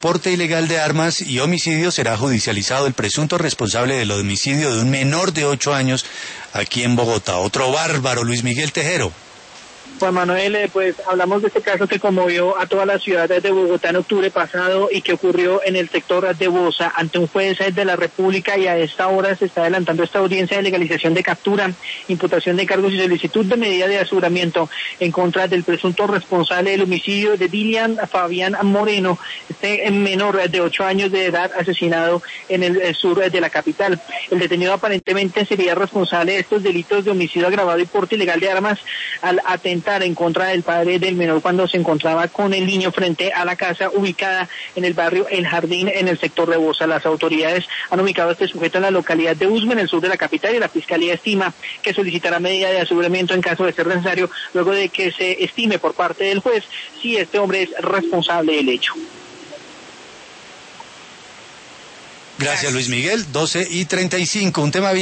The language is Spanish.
porte ilegal de armas y homicidio será judicializado el presunto responsable del homicidio de un menor de 8 años aquí en Bogotá. Otro bárbaro, Luis Miguel Tejero. Juan Manuel, pues hablamos de este caso que conmovió a toda la ciudad de Bogotá en octubre pasado y que ocurrió en el sector de Bosa ante un juez de la República, y a esta hora se está adelantando esta audiencia de legalización de captura, imputación de cargos y solicitud de medida de aseguramiento en contra del presunto responsable del homicidio de Dilian Fabián Moreno, este menor de 8 años de edad asesinado en el sur de la capital. El detenido aparentemente sería responsable de estos delitos de homicidio agravado y porte ilegal de armas al atentar en contra del padre del menor cuando se encontraba con el niño frente a la casa ubicada en el barrio El Jardín, en el sector de Bosa. Las autoridades han ubicado a este sujeto en la localidad de Usme, en el sur de la capital, y la Fiscalía estima que solicitará medida de aseguramiento en caso de ser necesario, luego de que se estime por parte del juez si este hombre es responsable del hecho. Gracias, Luis Miguel. 12:35, un tema bien